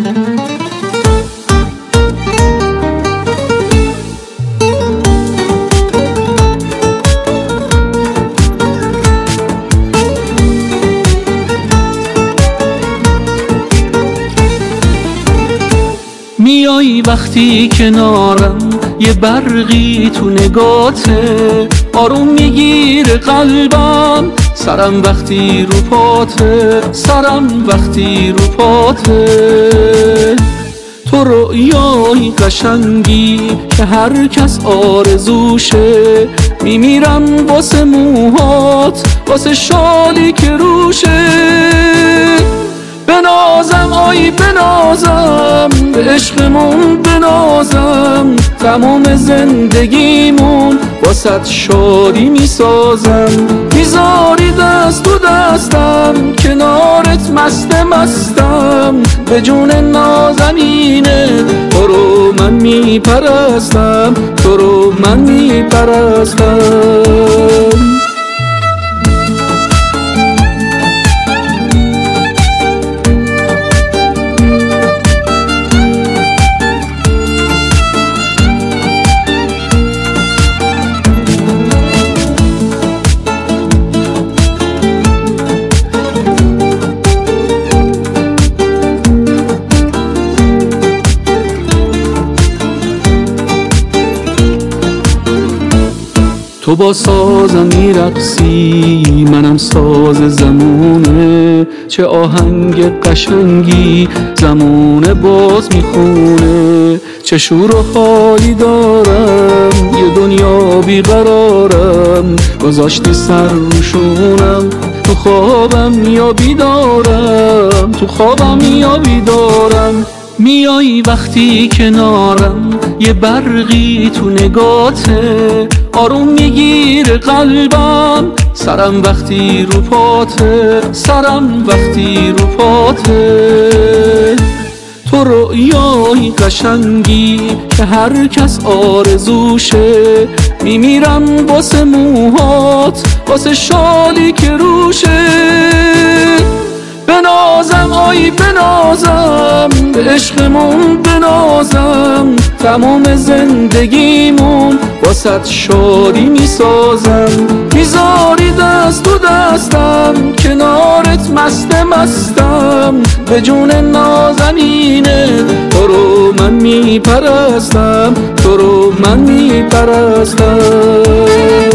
میای وقتی کنارم، یه برقی تو نگاته، آروم میگیره قلبم، سرم وقتی رو پاته، سرم وقتی رو پاته. تو رویای قشنگی که هر کس آرزوشه، میمیرم واسه موهات، واسه شالی که روشه. بنازم آی بنازم، به عشقمون بنازم، تمام زندگیمون واسه شادی میسازم. میذاری دست تو دستم، کنارت مستم، به جون نازنینه تو رو من میپرستم، تو رو من میپرستم. تو با سازم میرقصی، منم ساز زمونه، چه آهنگ قشنگی زمونه باز میخونه. چه شور و حالی دارم، یه دنیا بیقرارم، گذاشتی سر روشونم، تو خوابم یا بیدارم، تو خوابم یا بیدارم. میای وقتی کنارم، یه برقی تو نگاته، آروم میگیره قلبم، سرم وقتی رو پاته، سرم وقتی رو پاته. تو رویای قشنگی که هر کس آرزوشه، میمیرم واسه موهات، واسه شالی که روشه. بنازم آی بنازم، به عشقمون بنازم، تمام زندگیمون واسه شادی میسازم. میذاری دست تو دستم، کنارت مستم، به جون نازنینه تو رو من میپرستم، تو رو من میپرستم.